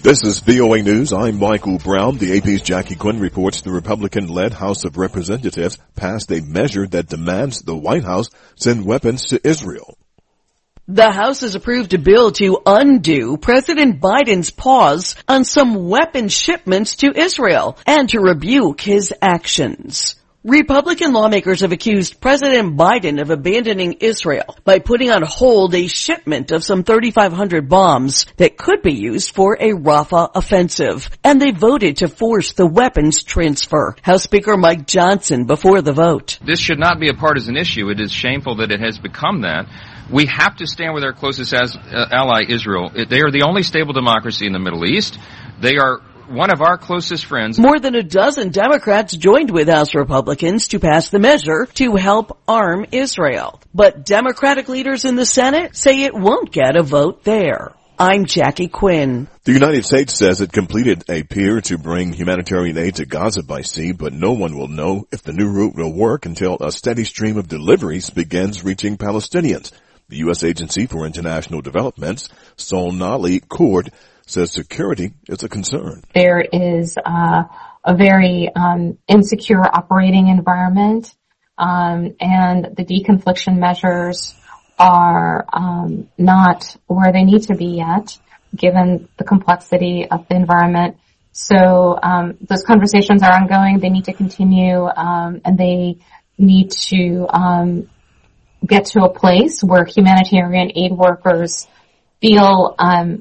This is VOA News. I'm Michael Brown. The AP's Jackie Quinn reports the Republican-led House of Representatives passed a measure that demands the White House send weapons to Israel. The House has approved a bill to undo President Biden's pause on some weapons shipments to Israel and to rebuke his actions. Republican lawmakers have accused President Biden of abandoning Israel by putting on hold a shipment of some 3,500 bombs that could be used for a Rafah offensive, and they voted to force the weapons transfer. House Speaker Mike Johnson before the vote. This should not be a partisan issue. It is shameful that it has become that. We have to stand with our closest ally, Israel. They are the only stable democracy in the Middle East. They are one of our closest friends. More than a dozen Democrats joined with House Republicans to pass the measure to help arm Israel. But Democratic leaders in the Senate say it won't get a vote there. I'm Jackie Quinn. The United States says it completed a pier to bring humanitarian aid to Gaza by sea, but no one will know if the new route will work until a steady stream of deliveries begins reaching Palestinians. The U.S. Agency for International Development's Sonali Cord says security is a concern. There is a very insecure operating environment, and the deconfliction measures are not where they need to be yet, given the complexity of the environment. So those conversations are ongoing. They need to continue, and they need to get to a place where humanitarian aid workers feel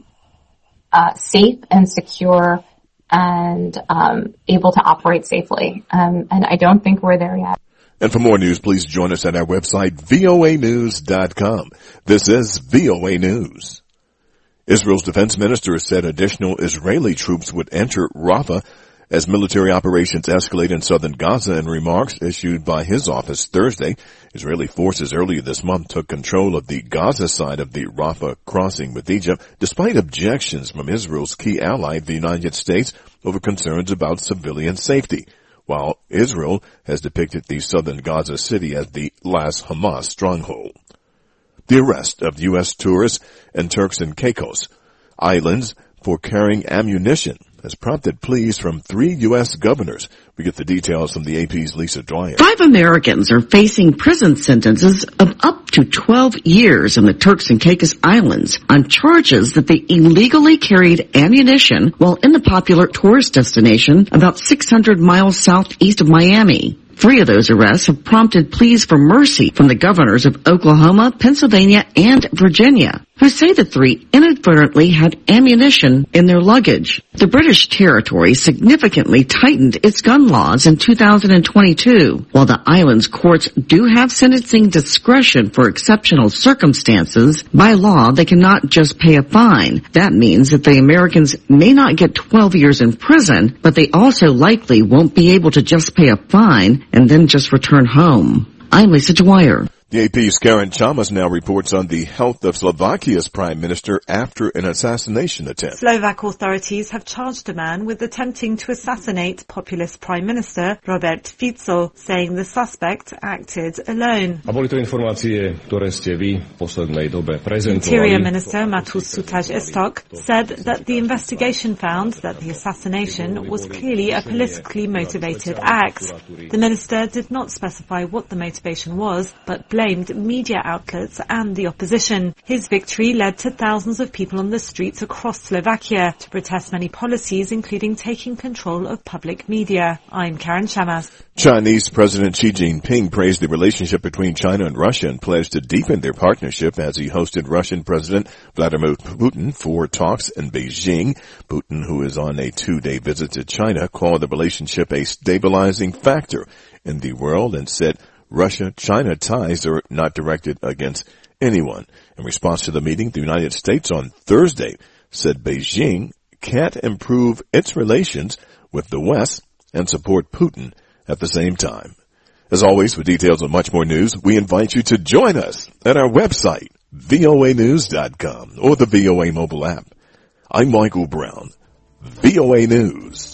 safe and secure and able to operate safely. And I don't think we're there yet. And for more news, please join us at our website, voanews.com. This is VOA News. Israel's defense minister said additional Israeli troops would enter Rafah as military operations escalate in southern Gaza. In remarks issued by his office Thursday, Israeli forces earlier this month took control of the Gaza side of the Rafah crossing with Egypt, despite objections from Israel's key ally, the United States, over concerns about civilian safety, while Israel has depicted the southern Gaza city as the last Hamas stronghold. The arrest of U.S. tourists in Turks and Caicos Islands for carrying ammunition has prompted pleas from 3 U.S. governors. We get the details from the AP's Lisa Dwyer. 5 Americans are facing prison sentences of up to 12 years in the Turks and Caicos Islands on charges that they illegally carried ammunition while in the popular tourist destination about 600 miles southeast of Miami. 3 of those arrests have prompted pleas for mercy from the governors of Oklahoma, Pennsylvania, and Virginia, who say the 3 inadvertently had ammunition in their luggage. The British territory significantly tightened its gun laws in 2022. While the island's courts do have sentencing discretion for exceptional circumstances, by law they cannot just pay a fine. That means that the Americans may not get 12 years in prison, but they also likely won't be able to just pay a fine and then just return home. I'm Lisa Dwyer. The AP's Karen Chalmers now reports on the health of Slovakia's prime minister after an assassination attempt. Slovak authorities have charged a man with attempting to assassinate populist Prime Minister Robert Fico, saying the suspect acted alone. Interior Minister Matus Sutaj Estok said that the investigation found that the assassination was clearly a politically motivated act. The minister did not specify what the motivation was, but blamed media outlets and the opposition. His victory led to thousands of people on the streets across Slovakia to protest many policies, including taking control of public media. I'm Karen Shamas. Chinese President Xi Jinping praised the relationship between China and Russia and pledged to deepen their partnership as he hosted Russian President Vladimir Putin for talks in Beijing. Putin, who is on a 2-day visit to China, called the relationship a stabilizing factor in the world and said Russia-China ties are not directed against anyone. In response to the meeting, the United States on Thursday said Beijing can't improve its relations with the West and support Putin at the same time. As always, for details on much more news, we invite you to join us at our website, voanews.com, or the VOA mobile app. I'm Michael Brown, VOA News.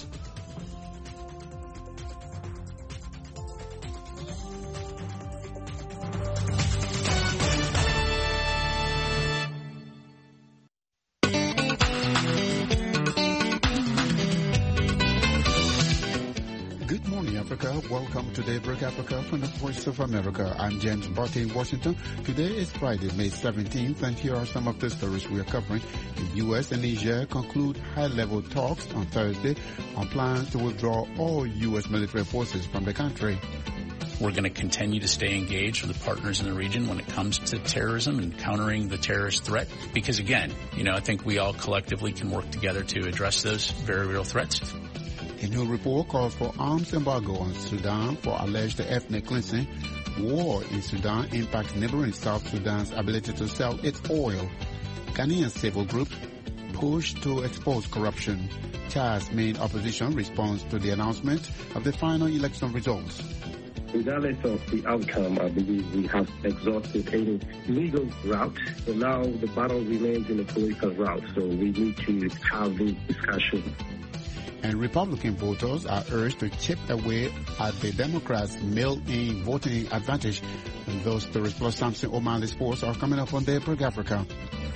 Welcome to Daybreak Africa from the Voice of America. I'm James Barty in Washington. Today is Friday, May 17th, and here are some of the stories we are covering. The U.S. and Niger conclude high-level talks on Thursday on plans to withdraw all U.S. military forces from the country. We're going to continue to stay engaged with the partners in the region when it comes to terrorism and countering the terrorist threat. Because again, I think we all collectively can work together to address those very real threats. A new report calls for arms embargo on Sudan for alleged ethnic cleansing. War in Sudan impacts neighboring South Sudan's ability to sell its oil. Ghanaian civil groups push to expose corruption. Chad's main opposition responds to the announcement of the final election results. Regardless of the outcome, I believe we have exhausted any legal route. So now the battle remains in the political route. So we need to have this discussion. And Republican voters are urged to chip away at the Democrats' mail-in voting advantage. And those stories plus Samson O'Malley Sports are coming up on Daybreak Africa.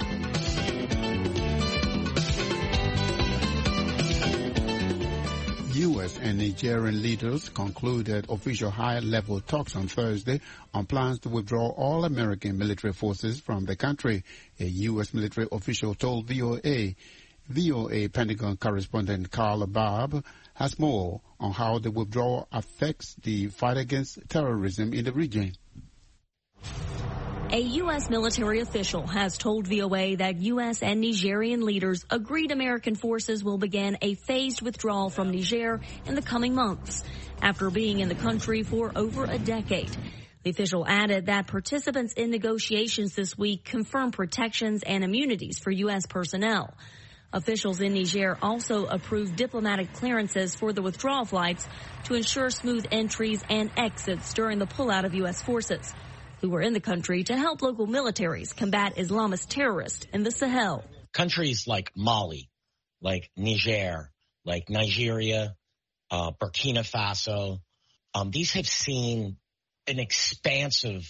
U.S. and Nigerian leaders concluded official high-level talks on Thursday on plans to withdraw all American military forces from the country, a U.S. military official told VOA. VOA Pentagon correspondent Carla Babb has more on how the withdrawal affects the fight against terrorism in the region. A U.S. military official has told VOA that U.S. and Nigerian leaders agreed American forces will begin a phased withdrawal from Niger in the coming months, after being in the country for over a decade. The official added that participants in negotiations this week confirmed protections and immunities for U.S. personnel. Officials in Niger also approved diplomatic clearances for the withdrawal flights to ensure smooth entries and exits during the pullout of U.S. forces, who were in the country to help local militaries combat Islamist terrorists in the Sahel. Countries like Mali, like Niger, like Nigeria, Burkina Faso, these have seen an expansive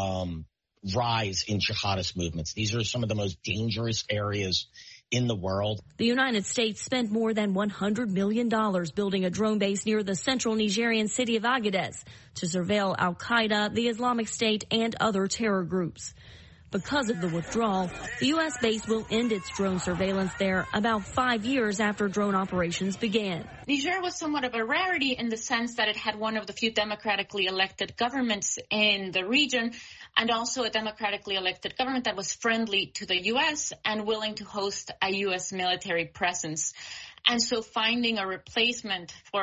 rise in jihadist movements. These are some of the most dangerous areas in the world. The United States spent more than $100 million building a drone base near the central Nigerian city of Agadez to surveil al-Qaeda, the Islamic State, and other terror groups. Because of the withdrawal, the U.S. base will end its drone surveillance there about 5 years after drone operations began. Niger was somewhat of a rarity in the sense that it had one of the few democratically elected governments in the region, and also a democratically elected government that was friendly to the U.S. and willing to host a U.S. military presence. And so finding a replacement for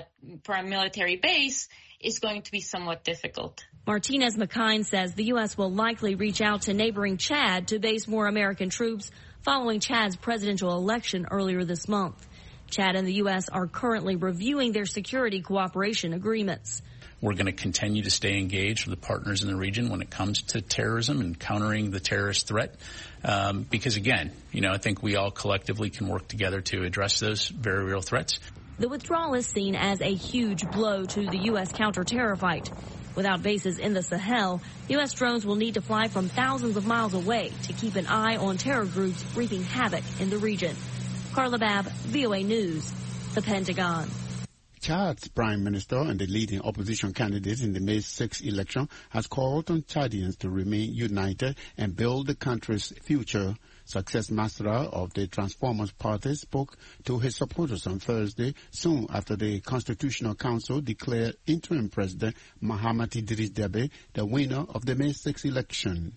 a military base is going to be somewhat difficult. Martinez McKine says the U.S. will likely reach out to neighboring Chad to base more American troops following Chad's presidential election earlier this month. Chad and the U.S. are currently reviewing their security cooperation agreements. We're going to continue to stay engaged with the partners in the region when it comes to terrorism and countering the terrorist threat. Because again, I think we all collectively can work together to address those very real threats. The withdrawal is seen as a huge blow to the U.S. counter-terror fight. Without bases in the Sahel, U.S. drones will need to fly from thousands of miles away to keep an eye on terror groups wreaking havoc in the region. Carla Babb, VOA News, the Pentagon. Chad's prime minister and the leading opposition candidate in the May 6 election has called on Chadians to remain united and build the country's future. Success Masra of the Transformers Party spoke to his supporters on Thursday, soon after the Constitutional Council declared interim President Mahamat Idris Deby the winner of the May 6 election.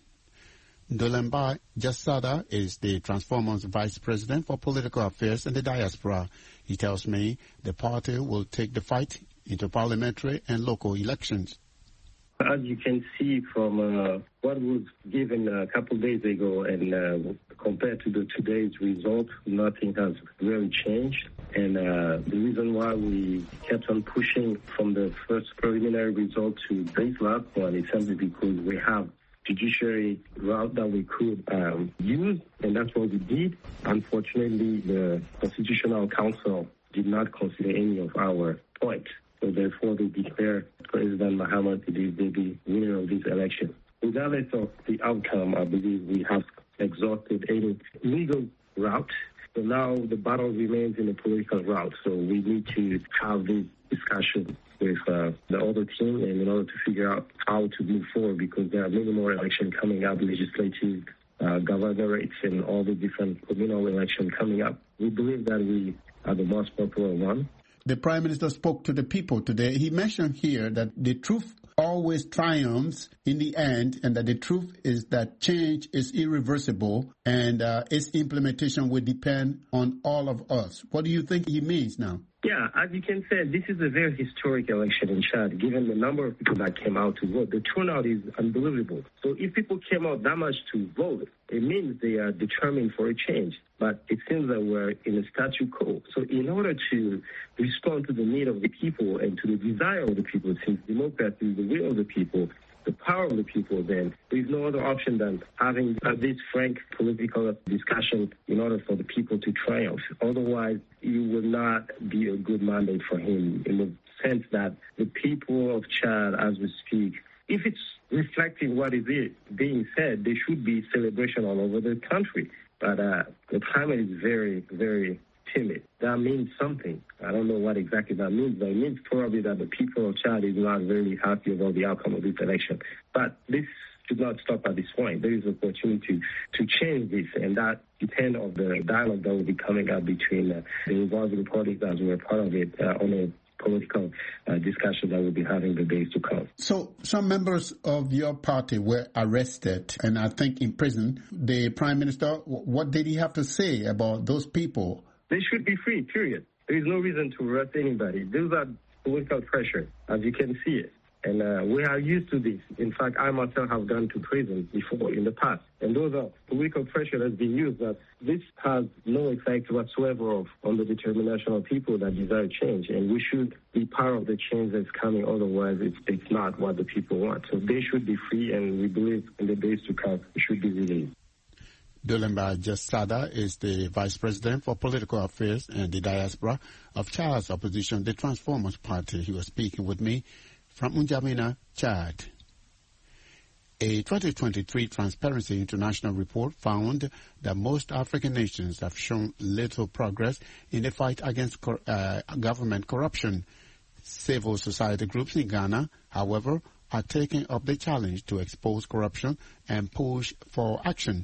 Dolemba Jassada is the Transformers Vice President for Political Affairs and the Diaspora. He tells me the party will take the fight into parliamentary and local elections. As you can see from what was given a couple of days ago and compared to today's result, nothing has really changed. And the reason why we kept on pushing from the first preliminary result to this last one is simply because we have judiciary route that we could use, and that's what we did. Unfortunately, the Constitutional Council did not consider any of our points. So therefore, they declared President Mahamat Idris Deby winner of this election. Regardless of the outcome, I believe we have exhausted any legal route. So now the battle remains in the political route. So we need to have this discussion. with the other team and in order to figure out how to move forward, because there are many more elections coming up, legislative, governorates, and all the different communal elections coming up. We believe that we are the most popular one. The Prime Minister spoke to the people today. He mentioned here that the truth always triumphs in the end, and that the truth is that change is irreversible and its implementation will depend on all of us. What do you think he means now? Yeah, as you can say, this is a very historic election in Chad, given the number of people that came out to vote. The turnout is unbelievable. So if people came out that much to vote, it means they are determined for a change. But it seems that we're in a statu quo. So in order to respond to the need of the people and to the desire of the people, since democracy is the will of the people, the power of the people, then there's no other option than having this frank political discussion in order for the people to triumph. Otherwise, it will not be a good mandate for him, in the sense that the people of Chad, as we speak, if it's reflecting what is being said, there should be celebration all over the country. But the climate is very, very timid. That means something. I don't know what exactly that means, but it means probably that the people of Chad is not very happy about the outcome of this election. But this should not stop at this point. There is an opportunity to change this, and that depends on the dialogue that will be coming up between the involved parties as we're part of it on a political discussion that we'll be having the days to come. So some members of your party were arrested and I think in prison. The Prime Minister, what did he have to say about those people? They should be free, period. There is no reason to arrest anybody. Those are political pressure, as you can see it. And we are used to this. In fact, I myself have gone to prison before in the past. And those are political pressure that's been used. That this has no effect whatsoever on the determination of people that desire change. And we should be part of the change that's coming. Otherwise, it's not what the people want. So they should be free, and we believe in the days to come, it should be released. Dolemba Jasada is the Vice President for Political Affairs and the Diaspora of Chad's opposition, the Transformers Party. He was speaking with me from N'Djamena, Chad. A 2023 Transparency International report found that most African nations have shown little progress in the fight against government corruption. Civil society groups in Ghana, however, are taking up the challenge to expose corruption and push for action.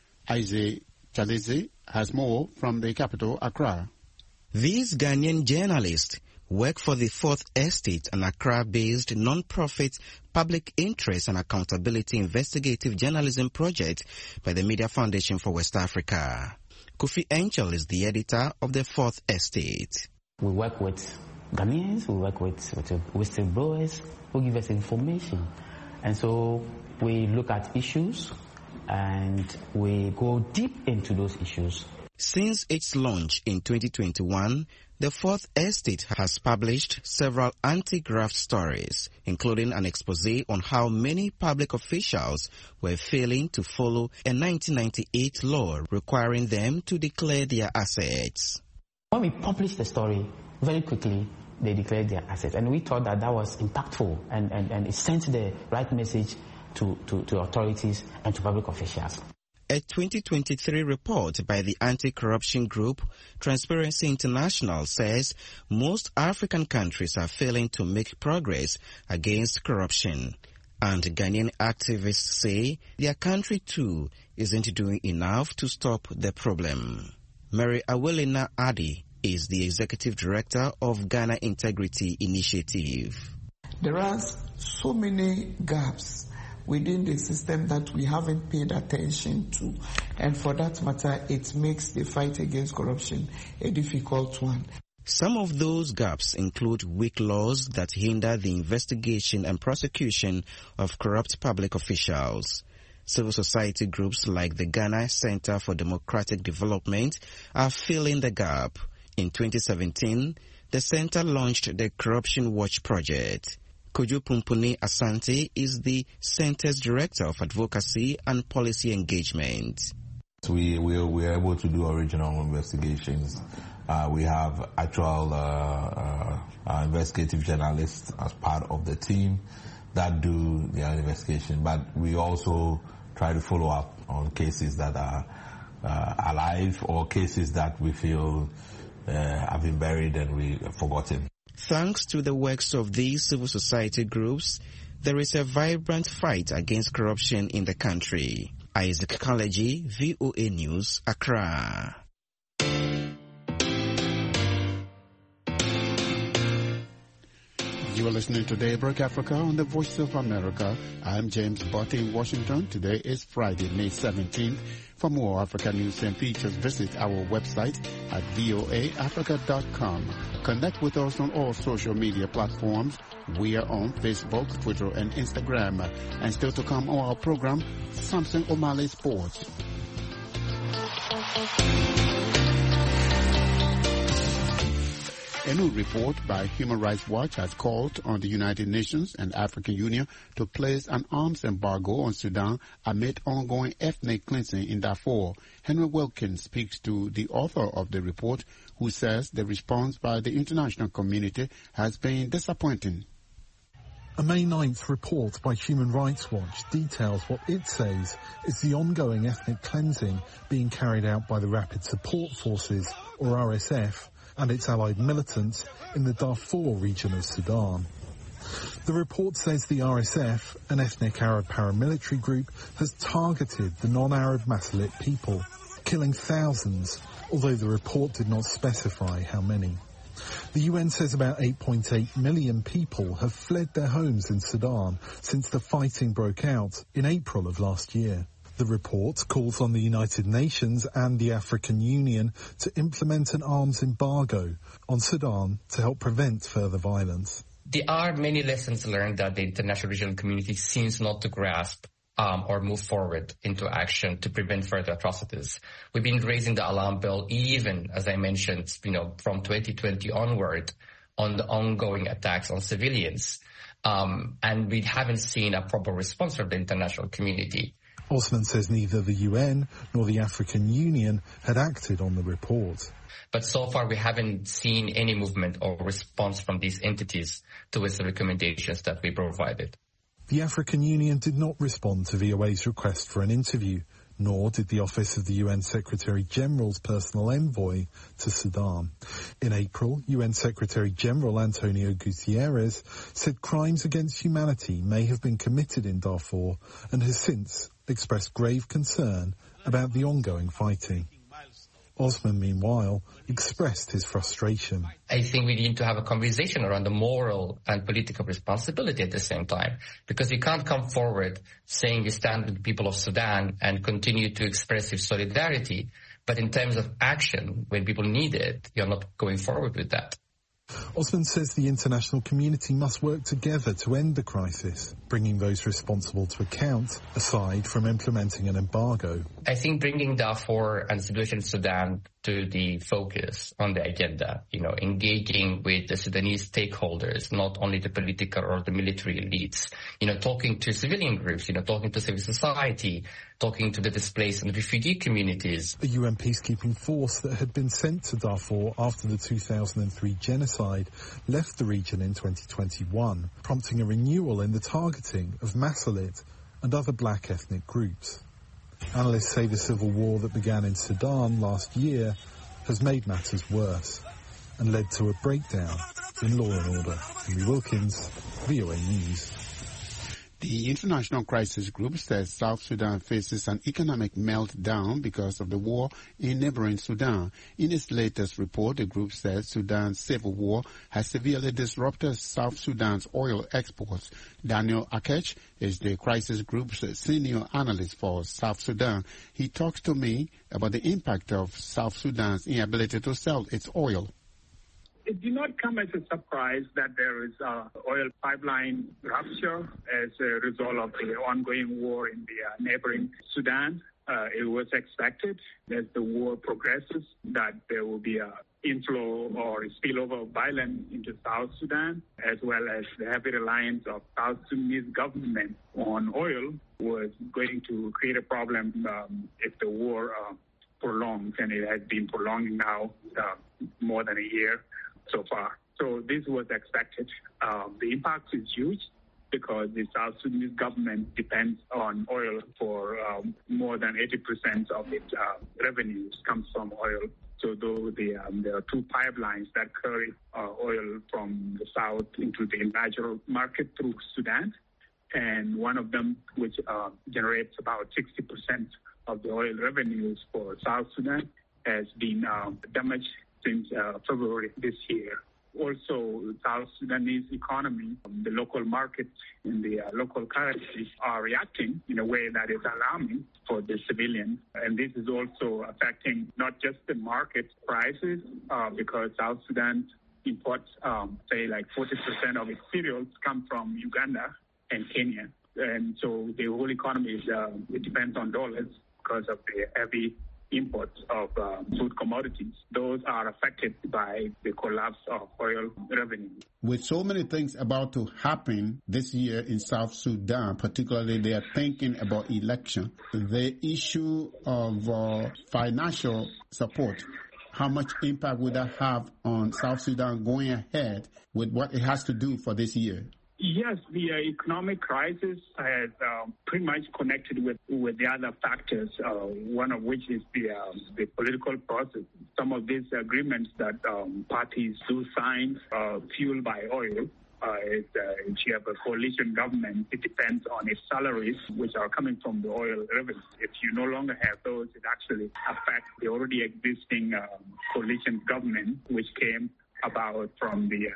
Isaac Chalizi has more from the capital, Accra. These Ghanaian journalists work for the Fourth Estate, an Accra-based non-profit public interest and accountability investigative journalism project by the Media Foundation for West Africa. Kofi Angel is the editor of the Fourth Estate. We work with Ghanaians, we work with whistleblowers who give us information. And so we look at issues and we go deep into those issues. Since its launch in 2021, the Fourth Estate has published several anti-graft stories, including an exposé on how many public officials were failing to follow a 1998 law requiring them to declare their assets. When we published the story, very quickly they declared their assets, and we thought that was impactful and it sent the right message to authorities and to public officials. A 2023 report by the anti-corruption group Transparency International says most African countries are failing to make progress against corruption. And Ghanaian activists say their country too isn't doing enough to stop the problem. Mary Awelina Adi is the executive director of Ghana Integrity Initiative. There are so many gaps within the system that we haven't paid attention to. And for that matter, it makes the fight against corruption a difficult one. Some of those gaps include weak laws that hinder the investigation and prosecution of corrupt public officials. Civil society groups like the Ghana Center for Democratic Development are filling the gap. In 2017, the center launched the Corruption Watch Project. Kojo Pumpuni Asante is the Center's Director of Advocacy and Policy Engagement. We are able to do original investigations. We have actual investigative journalists as part of the team that do the investigation, but we also try to follow up on cases that are alive or cases that we feel have been buried and we have forgotten. Thanks to the works of these civil society groups, there is a vibrant fight against corruption in the country. Isaac Kalaji, VOA News, Accra. You are listening to Daybreak Africa on the Voice of America. I'm James Botti in Washington. Today is Friday, May 17th. For more Africa news and features, visit our website at voaafrica.com. Connect with us on all social media platforms. We are on Facebook, Twitter, and Instagram. And still to come on our program, Samson Omale Sports. A new report by Human Rights Watch has called on the United Nations and African Union to place an arms embargo on Sudan amid ongoing ethnic cleansing in Darfur. Henry Wilkins speaks to the author of the report, who says the response by the international community has been disappointing. A May 9th report by Human Rights Watch details what it says is the ongoing ethnic cleansing being carried out by the Rapid Support Forces, or RSF, and its allied militants in the Darfur region of Sudan. The report says the RSF, an ethnic Arab paramilitary group, has targeted the non-Arab Masalit people, killing thousands, although the report did not specify how many. The UN says about 8.8 million people have fled their homes in Sudan since the fighting broke out in April of last year. The report calls on the United Nations and the African Union to implement an arms embargo on Sudan to help prevent further violence. There are many lessons learned that the international regional community seems not to grasp or move forward into action to prevent further atrocities. We've been raising the alarm bell even, as I mentioned, from 2020 onward on the ongoing attacks on civilians. And we haven't seen a proper response from the international community. Osman says neither the UN nor the African Union had acted on the report. But so far we haven't seen any movement or response from these entities towards the recommendations that we provided. The African Union did not respond to VOA's request for an interview, nor did the Office of the UN Secretary-General's personal envoy to Sudan. In April, UN Secretary-General Antonio Guterres said crimes against humanity may have been committed in Darfur and has since expressed grave concern about the ongoing fighting. Osman, meanwhile, expressed his frustration. I think we need to have a conversation around the moral and political responsibility at the same time, because you can't come forward saying you stand with the people of Sudan and continue to express your solidarity, but in terms of action, when people need it, you're not going forward with that. Osman says the international community must work together to end the crisis, bringing those responsible to account, aside from implementing an embargo. I think bringing Darfur and the situation in Sudan to the focus on the agenda, engaging with the Sudanese stakeholders, not only the political or the military elites, talking to civilian groups, talking to civil society, talking to the displaced and refugee communities. A UN peacekeeping force that had been sent to Darfur after the 2003 genocide left the region in 2021, prompting a renewal in the targeting of Masalit and other black ethnic groups. Analysts say the civil war that began in Sudan last year has made matters worse and led to a breakdown in law and order. Henry Wilkins, VOA News. The International Crisis Group says South Sudan faces an economic meltdown because of the war in neighboring Sudan. In its latest report, the group says Sudan's civil war has severely disrupted South Sudan's oil exports. Daniel Akech is the Crisis Group's senior analyst for South Sudan. He talks to me about the impact of South Sudan's inability to sell its oil. It did not come as a surprise that there is oil pipeline rupture as a result of the ongoing war in the neighboring Sudan. It was expected as the war progresses that there will be an inflow or spillover of violence into South Sudan, as well as the heavy reliance of South Sudanese government on oil was going to create a problem if the war prolongs, and it has been prolonging now more than a year so far. So this was expected. The impact is huge. because the South Sudanese government depends on oil for more than 80% of its revenues comes from oil. So though there are two pipelines that carry oil from the south into the international market through Sudan, and one of them, which generates about 60% of the oil revenues for South Sudan, has been damaged since February this year. Also, South Sudanese economy, the local markets in the local currency are reacting in a way that is alarming for the civilians. And this is also affecting not just the market prices, because South Sudan imports, say, like 40% of its cereals come from Uganda and Kenya. And so the whole economy is, it depends on dollars because of the heavy imports of food commodities. Those are affected by the collapse of oil revenue. With so many things about to happen this year in South Sudan, particularly they are thinking about election, the issue of financial support, how much impact would that have on South Sudan going ahead with what it has to do for this year? Yes, the economic crisis has pretty much connected with the other factors, one of which is the political process. Some of these agreements that parties do sign fueled by oil. If you have a coalition government, it depends on its salaries, which are coming from the oil revenue. If you no longer have those, it actually affects the already existing coalition government, which came about from the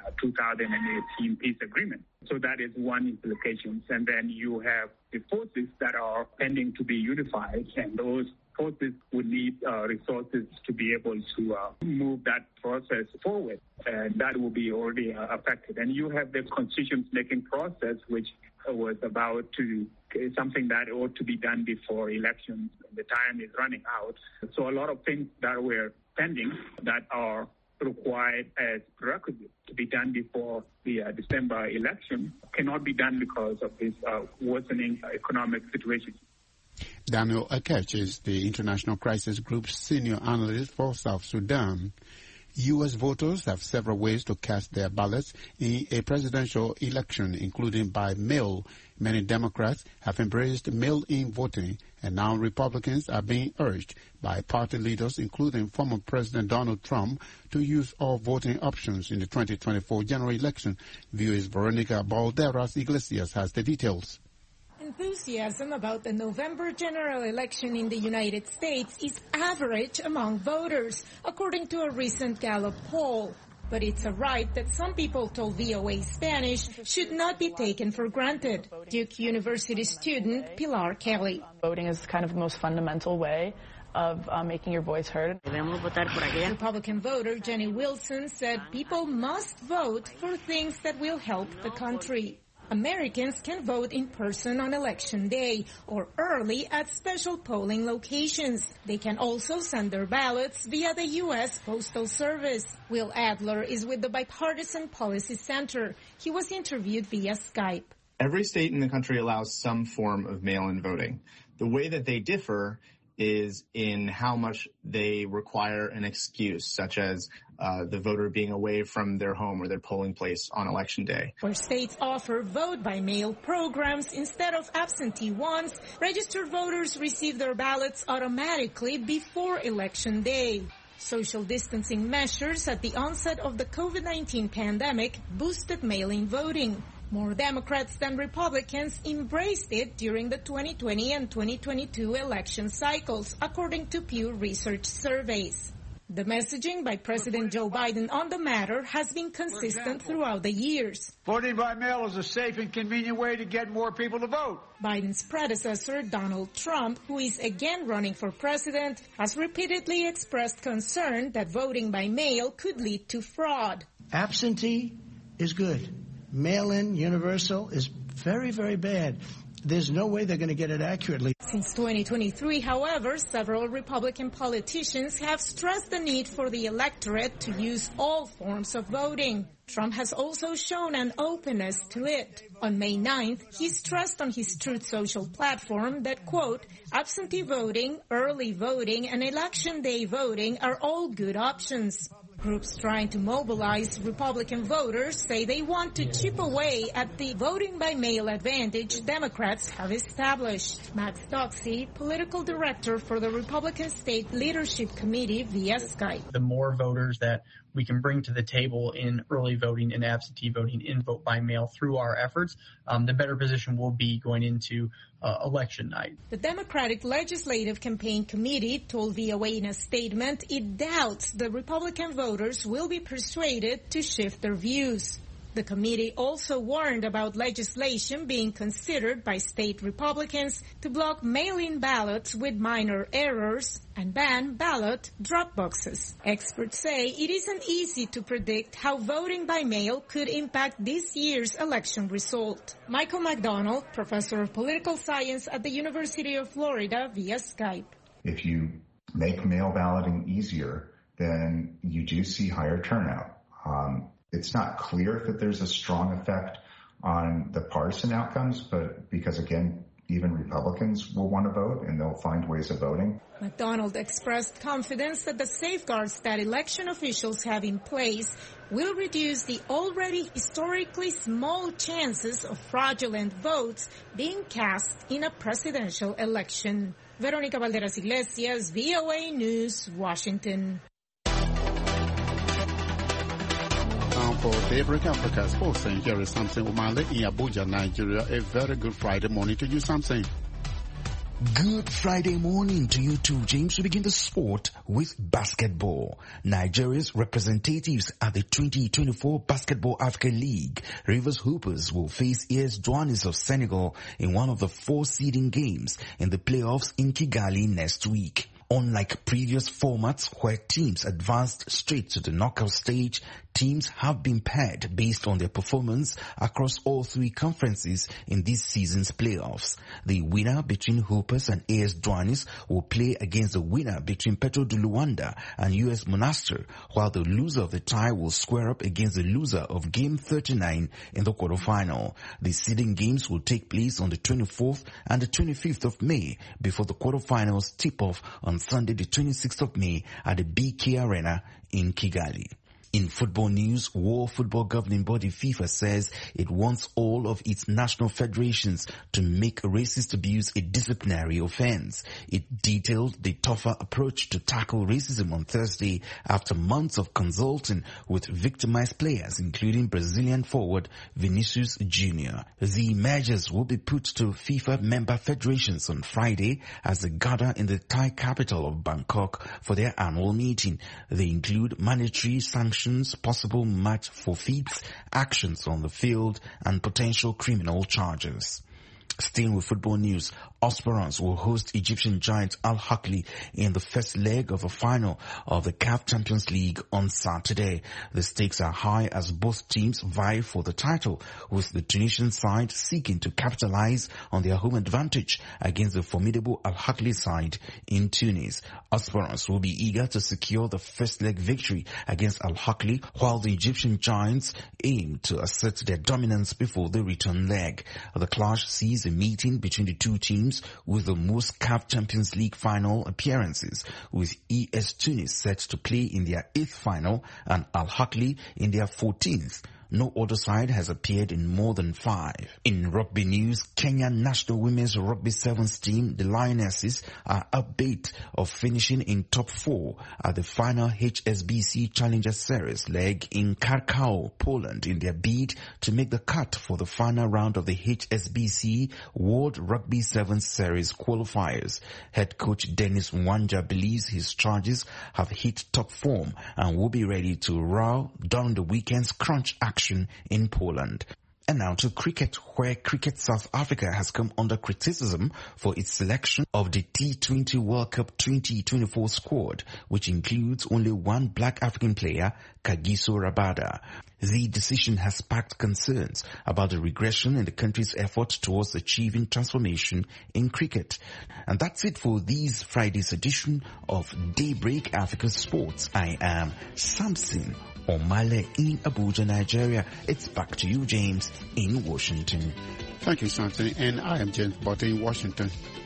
2018 peace agreement. So that is one implication. And then you have the forces that are pending to be unified, and those forces would need resources to be able to move that process forward. And that will be already affected. And you have the constitution-making process, which was about to something that ought to be done before elections. The time is running out. So a lot of things that were pending that are required as prerequisites to be done before the December election cannot be done because of this worsening economic situation. Daniel Akech is the International Crisis Group's senior analyst for South Sudan. U.S. voters have several ways to cast their ballots in a presidential election, including by mail. Many Democrats have embraced mail-in voting, and now Republicans are being urged by party leaders, including former President Donald Trump, to use all voting options in the 2024 general election. VOA's Veronica Balderas Iglesias has the details. Enthusiasm about the November general election in the United States is average among voters, according to a recent Gallup poll. But it's a right that some people told VOA Spanish should not be taken for granted. Duke University student Pilar Kelly. Voting is kind of the most fundamental way of making your voice heard. Republican voter Jenny Wilson said people must vote for things that will help the country. Americans can vote in person on Election Day or early at special polling locations. They can also send their ballots via the U.S. Postal Service. Will Adler is with the Bipartisan Policy Center. He was interviewed via Skype. Every state in the country allows some form of mail-in voting. The way that they differ is in how much they require an excuse, such as the voter being away from their home or their polling place on Election Day. Where states offer vote-by-mail programs instead of absentee ones, registered voters receive their ballots automatically before Election Day. Social distancing measures at the onset of the COVID-19 pandemic boosted mail-in voting. More Democrats than Republicans embraced it during the 2020 and 2022 election cycles, according to Pew Research surveys. The messaging by President Joe Biden on the matter has been consistent throughout the years. Voting by mail is a safe and convenient way to get more people to vote. Biden's predecessor, Donald Trump, who is again running for president, has repeatedly expressed concern that voting by mail could lead to fraud. Absentee is good. Mail-in, universal, is very, very bad. There's no way they're going to get it accurately. Since 2023, however, several Republican politicians have stressed the need for the electorate to use all forms of voting. Trump has also shown an openness to it. On May 9th, he stressed on his Truth Social platform that, quote, absentee voting, early voting, and election day voting are all good options. Groups trying to mobilize Republican voters say they want to chip away at the voting by mail advantage Democrats have established. Matt Stocksey, political director for the Republican State Leadership Committee via Skype. The more voters that we can bring to the table in early voting and absentee voting in vote by mail through our efforts, the better position we'll be going into election night. The Democratic Legislative Campaign Committee told VOA in a statement it doubts the Republican voters will be persuaded to shift their views. The committee also warned about legislation being considered by state Republicans to block mail-in ballots with minor errors and ban ballot drop boxes. Experts say it isn't easy to predict how voting by mail could impact this year's election result. Michael McDonald, professor of political science at the University of Florida via Skype. If you make mail balloting easier, then you do see higher turnout. It's not clear that there's a strong effect on the partisan outcomes, but because, again, even Republicans will want to vote and they'll find ways of voting. McDonald expressed confidence that the safeguards that election officials have in place will reduce the already historically small chances of fraudulent votes being cast in a presidential election. Veronica Valderas Iglesias, VOA News, Washington. For Daybreak Africa Sports, and here is Samson Umale in Abuja, Nigeria. A very good Friday morning to you, Samson. Good Friday morning to you too, James. We begin the sport with basketball. Nigeria's representatives at the 2024 Basketball Africa League, Rivers Hoopers, will face AS Douanes of Senegal in one of the 4 seeding games in the playoffs in Kigali next week. Unlike previous formats where teams advanced straight to the knockout stage, teams have been paired based on their performance across all 3 conferences in this season's playoffs. The winner between Hoopers and AS Douanes will play against the winner between Petro de Luanda and US Monastir, while the loser of the tie will square up against the loser of Game 39 in the quarterfinal. The seeding games will take place on the 24th and the 25th of May before the quarterfinals tip off on Sunday the 26th of May at the BK Arena in Kigali. In football news, World Football Governing Body FIFA says it wants all of its national federations to make racist abuse a disciplinary offense. It detailed the tougher approach to tackle racism on Thursday after months of consulting with victimized players, including Brazilian forward Vinicius Jr. The measures will be put to FIFA member federations on Friday as they gather in the Thai capital of Bangkok for their annual meeting. They include monetary sanctions, possible match forfeits, actions on the field, and potential criminal charges. Staying with football news, Esperance will host Egyptian giant Al Ahly in the first leg of the final of the CAF Champions League on Saturday. The stakes are high as both teams vie for the title, with the Tunisian side seeking to capitalize on their home advantage against the formidable Al Ahly side in Tunis. Esperance will be eager to secure the first leg victory against Al Ahly, while the Egyptian giants aim to assert their dominance before the return leg. The clash sees a meeting between the two teams with the most CAF Champions League final appearances, with ES Tunis set to play in their 8th final and Al Ahly in their 14th. No other side has appeared in more than 5. In rugby news, Kenyan national women's rugby sevens team, the Lionesses, are upbeat of finishing in top 4 at the final HSBC Challenger Series leg in Krakow, Poland, in their bid to make the cut for the final round of the HSBC World Rugby Sevens Series qualifiers. Head coach Dennis Mwanja believes his charges have hit top form and will be ready to row during the weekend's crunch action in Poland. And now to cricket, where Cricket South Africa has come under criticism for its selection of the T20 World Cup 2024 squad, which includes only one black African player, Kagiso Rabada. The decision has sparked concerns about the regression in the country's effort towards achieving transformation in cricket. And that's it for this Friday's edition of Daybreak Africa Sports. I am Samson Omale in Abuja, Nigeria. It's back to you, James, in Washington. Thank you, Samson. And I am James Botte in Washington.